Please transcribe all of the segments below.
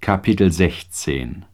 Kapitel 16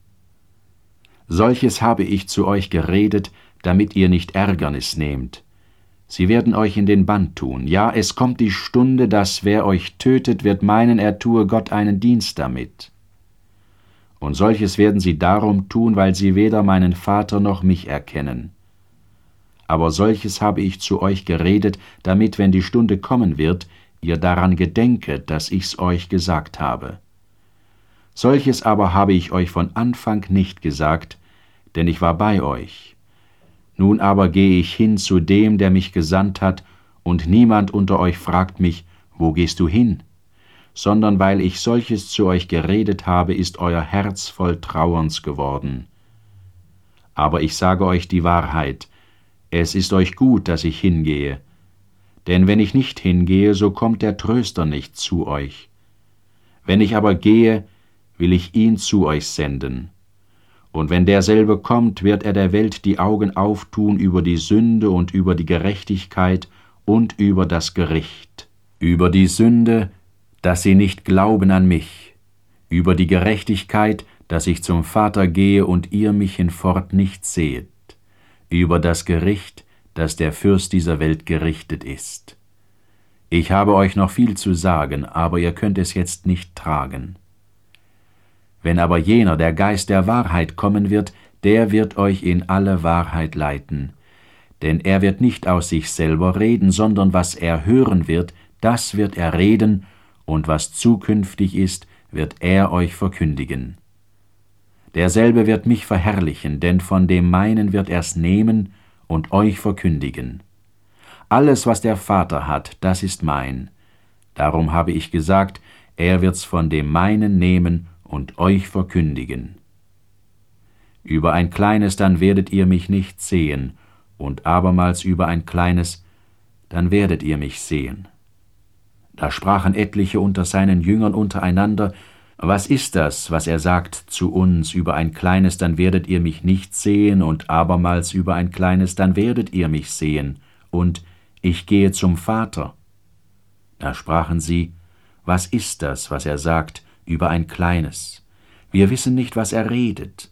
Solches habe ich zu euch geredet, damit ihr nicht Ärgernis nehmt. Sie werden euch in den Bann tun. Ja, es kommt die Stunde, dass wer euch tötet, wird meinen, er tue Gott einen Dienst damit. Und solches werden sie darum tun, weil sie weder meinen Vater noch mich erkennen. Aber solches habe ich zu euch geredet, damit, wenn die Stunde kommen wird, ihr daran gedenket, dass ich's euch gesagt habe. Solches aber habe ich euch von Anfang nicht gesagt, denn ich war bei euch. Nun aber gehe ich hin zu dem, der mich gesandt hat, und niemand unter euch fragt mich, wo gehst du hin? Sondern weil ich solches zu euch geredet habe, ist euer Herz voll Trauerns geworden. Aber ich sage euch die Wahrheit, es ist euch gut, dass ich hingehe. Denn wenn ich nicht hingehe, so kommt der Tröster nicht zu euch. Wenn ich aber gehe, will ich ihn zu euch senden. Und wenn derselbe kommt, wird er der Welt die Augen auftun über die Sünde und über die Gerechtigkeit und über das Gericht. Über die Sünde, dass sie nicht glauben an mich. Über die Gerechtigkeit, dass ich zum Vater gehe und ihr mich hinfort nicht sehet. Über das Gericht, dass der Fürst dieser Welt gerichtet ist. Ich habe euch noch viel zu sagen, aber ihr könnt es jetzt nicht tragen. Wenn aber jener, der Geist der Wahrheit, kommen wird, der wird euch in alle Wahrheit leiten. Denn er wird nicht aus sich selber reden, sondern was er hören wird, das wird er reden, und was zukünftig ist, wird er euch verkündigen. Derselbe wird mich verherrlichen, denn von dem meinen wird er's nehmen und euch verkündigen. Alles, was der Vater hat, das ist mein. Darum habe ich gesagt, er wird's von dem meinen nehmen und euch verkündigen. Über ein kleines, dann werdet ihr mich nicht sehen, und abermals über ein kleines, dann werdet ihr mich sehen. Da sprachen etliche unter seinen Jüngern untereinander, was ist das, was er sagt zu uns, über ein kleines, dann werdet ihr mich nicht sehen, und abermals über ein kleines, dann werdet ihr mich sehen, und ich gehe zum Vater. Da sprachen sie, was ist das, was er sagt, über ein kleines? Wir wissen nicht, was er redet.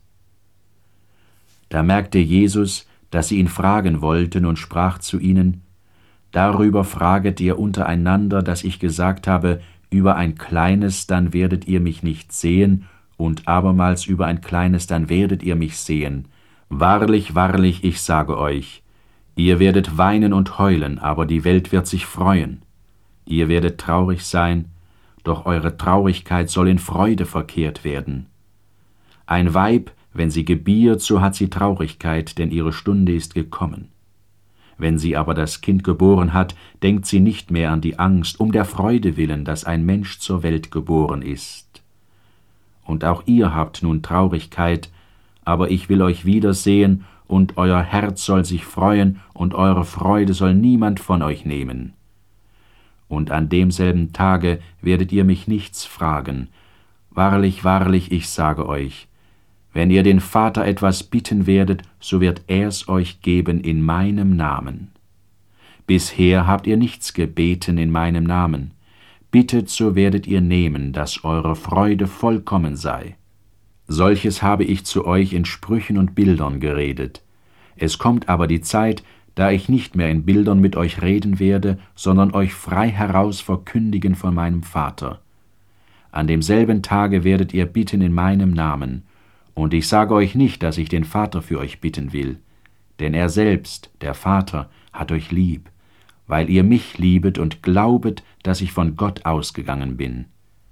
Da merkte Jesus, dass sie ihn fragen wollten, und sprach zu ihnen, darüber fraget ihr untereinander, dass ich gesagt habe, über ein kleines, dann werdet ihr mich nicht sehen, und abermals über ein kleines, dann werdet ihr mich sehen. Wahrlich, wahrlich, ich sage euch, ihr werdet weinen und heulen, aber die Welt wird sich freuen. Ihr werdet traurig sein, doch eure Traurigkeit soll in Freude verkehrt werden. Ein Weib, wenn sie gebiert, so hat sie Traurigkeit, denn ihre Stunde ist gekommen. Wenn sie aber das Kind geboren hat, denkt sie nicht mehr an die Angst, um der Freude willen, dass ein Mensch zur Welt geboren ist. Und auch ihr habt nun Traurigkeit, aber ich will euch wiedersehen, und euer Herz soll sich freuen, und eure Freude soll niemand von euch nehmen. Und an demselben Tage werdet ihr mich nichts fragen. Wahrlich, wahrlich, ich sage euch, wenn ihr den Vater etwas bitten werdet, so wird er's euch geben in meinem Namen. Bisher habt ihr nichts gebeten in meinem Namen. Bittet, so werdet ihr nehmen, dass eure Freude vollkommen sei. Solches habe ich zu euch in Sprüchen und Bildern geredet. Es kommt aber die Zeit, da ich nicht mehr in Bildern mit euch reden werde, sondern euch frei heraus verkündigen von meinem Vater. An demselben Tage werdet ihr bitten in meinem Namen, und ich sage euch nicht, dass ich den Vater für euch bitten will, denn er selbst, der Vater, hat euch lieb, weil ihr mich liebet und glaubet, dass ich von Gott ausgegangen bin.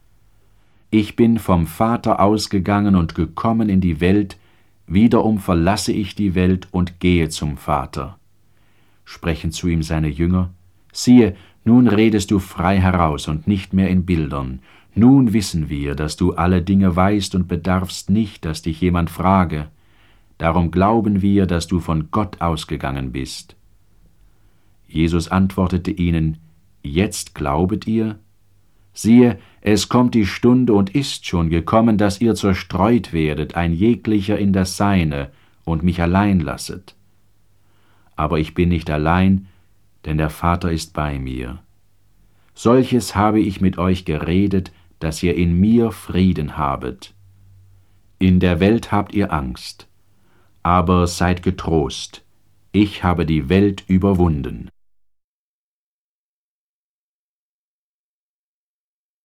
Ich bin vom Vater ausgegangen und gekommen in die Welt, wiederum verlasse ich die Welt und gehe zum Vater. Sprechen zu ihm seine Jünger, siehe, nun redest du frei heraus und nicht mehr in Bildern. Nun wissen wir, dass du alle Dinge weißt und bedarfst nicht, dass dich jemand frage. Darum glauben wir, dass du von Gott ausgegangen bist. Jesus antwortete ihnen, jetzt glaubet ihr? Siehe, es kommt die Stunde und ist schon gekommen, dass ihr zerstreut werdet, ein jeglicher in das Seine, und mich allein lasset. Aber ich bin nicht allein, denn der Vater ist bei mir. Solches habe ich mit euch geredet, dass ihr in mir Frieden habet. In der Welt habt ihr Angst, aber seid getrost, ich habe die Welt überwunden.